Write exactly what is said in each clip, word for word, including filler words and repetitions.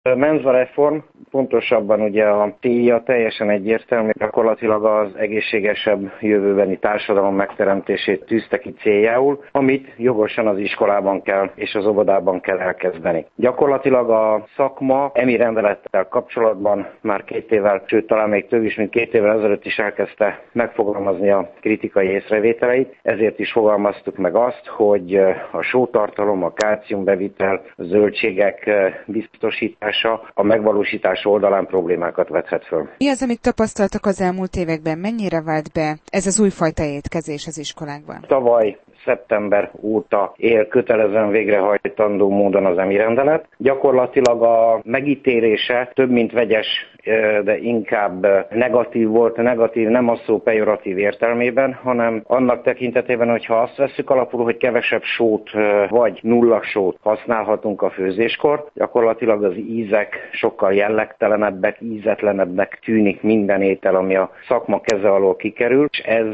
Menza reform, pontosabban ugye a célja teljesen egyértelmű, gyakorlatilag az egészségesebb jövőbeni társadalom megteremtését tűzte ki céljául, amit jogosan az iskolában kell és az óvodában kell elkezdeni. Gyakorlatilag a szakma emi rendelettel kapcsolatban már két évvel, sőt talán még több is, mint két évvel ezelőtt is elkezdte megfogalmazni a kritikai észrevételeit, ezért is fogalmaztuk meg azt, hogy a sótartalom, a kálciumbevitel, a zöldségek biztosítása a megvalósítás oldalán problémákat vethet föl. Mi az, amit tapasztaltak az elmúlt években? Mennyire vált be ez az újfajta étkezés az iskolákban? Tavaly szeptember óta él kötelezően végrehajtandó módon az emi rendelet. Gyakorlatilag a megítélése több mint vegyes, de inkább negatív volt. Negatív nem a szó pejoratív értelmében, hanem annak tekintetében, hogyha azt vesszük alapul, hogy kevesebb sót vagy nulla sót használhatunk a főzéskor, gyakorlatilag az ízek sokkal jellegtelenebbek, ízetlenebbnek tűnik minden étel, ami a szakma keze alól kikerül, és ez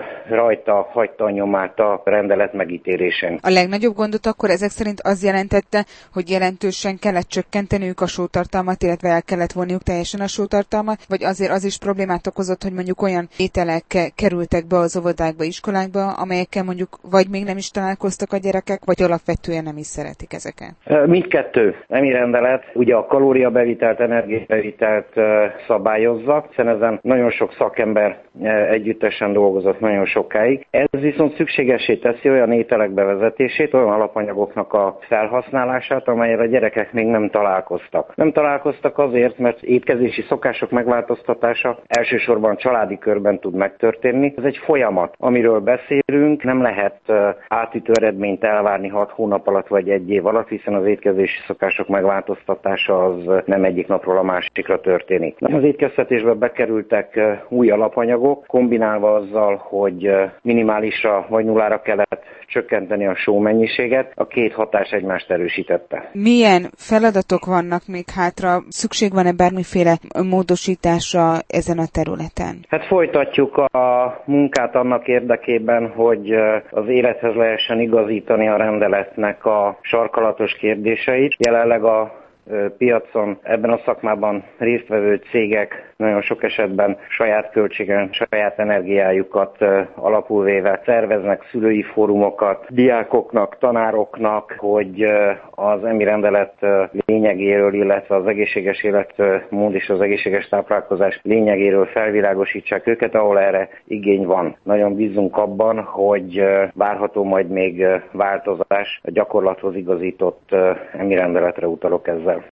rajta hagyta a nyomát a rendelet megítélésén. A legnagyobb gondot akkor ezek szerint az jelentette, hogy jelentősen kellett csökkenteniük a sótartalmat, illetve el kellett vonniuk teljesen a sótartalmat, vagy azért az is problémát okozott, hogy mondjuk olyan ételek kerültek be az óvodákba, iskolákba, amelyekkel mondjuk vagy még nem is találkoztak a gyerekek, vagy alapvetően nem is szeretik ezeket? Mindkettő. Emi rendelet ugye a kalóriabevitelt, energiabevitelt szabályozza, hiszen ezen nagyon sok szakember együttesen dolgozott nagyon sokáig. Ez viszont szükségessé teszi olyan ételek bevezetését, olyan alapanyagoknak a felhasználását, amelyre a gyerekek még nem találkoztak. Nem találkoztak azért, mert étkezési szokások megváltoztatása elsősorban családi körben tud megtörténni. Ez egy folyamat, amiről beszélünk, nem lehet átütő eredményt elvárni hat hónap alatt vagy egy év alatt, hiszen az étkezési szokások megváltoztatása az nem egyik napról a másikra történik. Az étkeztetésbe bekerültek új alapanyagok, kombinálva azzal, hogy minimálisra vagy nullára kellett csökkenteni a só mennyiséget, a két hatás egymást erősítette. Milyen feladatok vannak még hátra? Szükség van-e bármiféle módosításra ezen a területen? Hát folytatjuk a munkát annak érdekében, hogy az élethez lehessen igazítani a rendeletnek a sarkalatos kérdéseit. Jelenleg a piacon ebben a szakmában résztvevő cégek nagyon sok esetben saját költségen, saját energiájukat alapul véve szerveznek szülői fórumokat diákoknak, tanároknak, hogy az emi rendelet lényegéről, illetve az egészséges életmód és az egészséges táplálkozás lényegéről felvilágosítsák őket, ahol erre igény van. Nagyon bízunk abban, hogy várható majd még változás, a gyakorlathoz igazított emi rendeletre utalok ezzel.